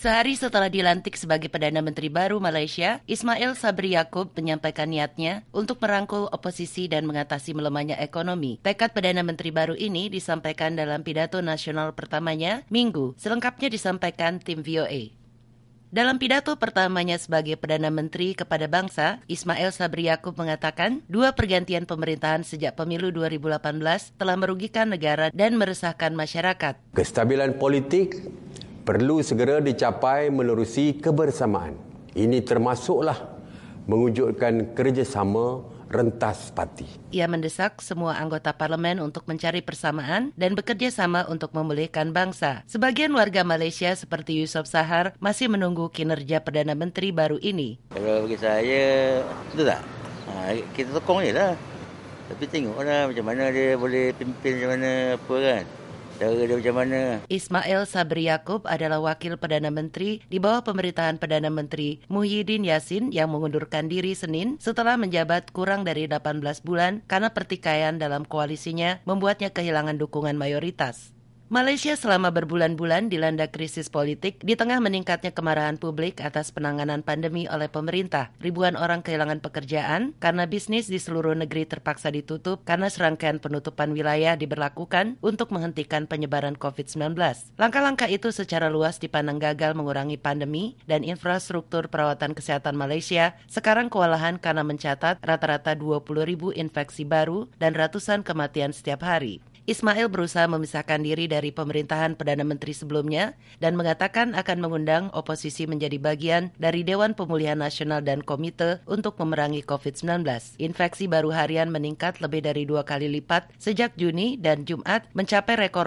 Sehari setelah dilantik sebagai Perdana Menteri baru Malaysia, Ismail Sabri Yaakob menyampaikan niatnya untuk merangkul oposisi dan mengatasi melemahnya ekonomi. Tekad Perdana Menteri baru ini disampaikan dalam pidato nasional pertamanya, Minggu. Selengkapnya disampaikan tim VOA. Dalam pidato pertamanya sebagai Perdana Menteri kepada bangsa, Ismail Sabri Yaakob mengatakan 2 pergantian pemerintahan sejak pemilu 2018 telah merugikan negara dan meresahkan masyarakat. Kestabilan politik perlu segera dicapai menerusi kebersamaan. Ini termasuklah mewujudkan kerjasama rentas parti. Ia mendesak semua anggota parlimen untuk mencari persamaan dan bekerja sama untuk memulihkan bangsa. Sebagian warga Malaysia seperti Yusof Sahar masih menunggu kinerja Perdana Menteri baru ini. Kalau bagi saya, betul tak? Kita sokong je lah. Tapi tengoklah macam mana dia boleh pimpin, macam mana apa kan. Cara dia macam mana. Ismail Sabri Yaakob adalah wakil Perdana Menteri di bawah pemerintahan Perdana Menteri Muhyiddin Yassin yang mengundurkan diri Senin setelah menjabat kurang dari 18 bulan karena pertikaian dalam koalisinya membuatnya kehilangan dukungan mayoritas. Malaysia selama berbulan-bulan dilanda krisis politik di tengah meningkatnya kemarahan publik atas penanganan pandemi oleh pemerintah. Ribuan orang kehilangan pekerjaan karena bisnis di seluruh negeri terpaksa ditutup karena serangkaian penutupan wilayah diberlakukan untuk menghentikan penyebaran COVID-19. Langkah-langkah itu secara luas dipandang gagal mengurangi pandemi dan infrastruktur perawatan kesehatan Malaysia sekarang kewalahan karena mencatat rata-rata 20,000 infeksi baru dan ratusan kematian setiap hari. Ismail berusaha memisahkan diri dari pemerintahan Perdana Menteri sebelumnya dan mengatakan akan mengundang oposisi menjadi bagian dari Dewan Pemulihan Nasional dan Komite untuk memerangi COVID-19. Infeksi baru harian meningkat lebih dari 2 kali lipat sejak Juni dan Jumat mencapai rekor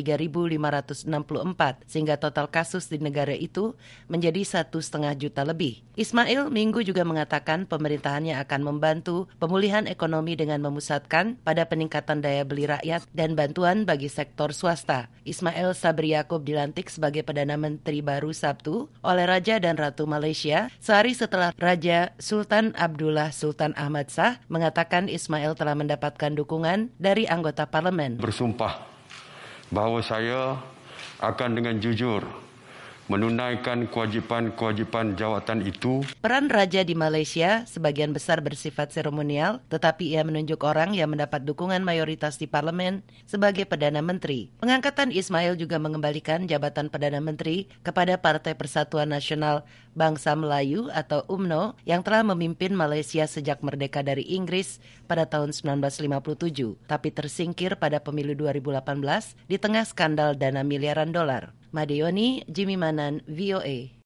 23.564 sehingga total kasus di negara itu menjadi 1,5 juta lebih. Ismail Minggu juga mengatakan pemerintahannya akan membantu pemulihan ekonomi dengan memusatkan pada peningkatan daya beli rakyat dan bantuan bagi sektor swasta. Ismail Sabri Yaakob dilantik sebagai Perdana Menteri baru Sabtu oleh Raja dan Ratu Malaysia sehari setelah Raja Sultan Abdullah Sultan Ahmad Shah mengatakan Ismail telah mendapatkan dukungan dari anggota parlemen. Bersumpah bahawa saya akan dengan jujur menunaikan kewajipan-kewajipan jawatan itu. Peran Raja di Malaysia sebagian besar bersifat seremonial, tetapi ia menunjuk orang yang mendapat dukungan mayoritas di parlemen sebagai Perdana Menteri. Pengangkatan Ismail juga mengembalikan jabatan Perdana Menteri kepada Partai Persatuan Nasional Bangsa Melayu atau UMNO yang telah memimpin Malaysia sejak merdeka dari Inggris pada tahun 1957, tapi tersingkir pada pemilu 2018 di tengah skandal dana miliaran dolar. Madeyoni, Jimmy Manan, VOA.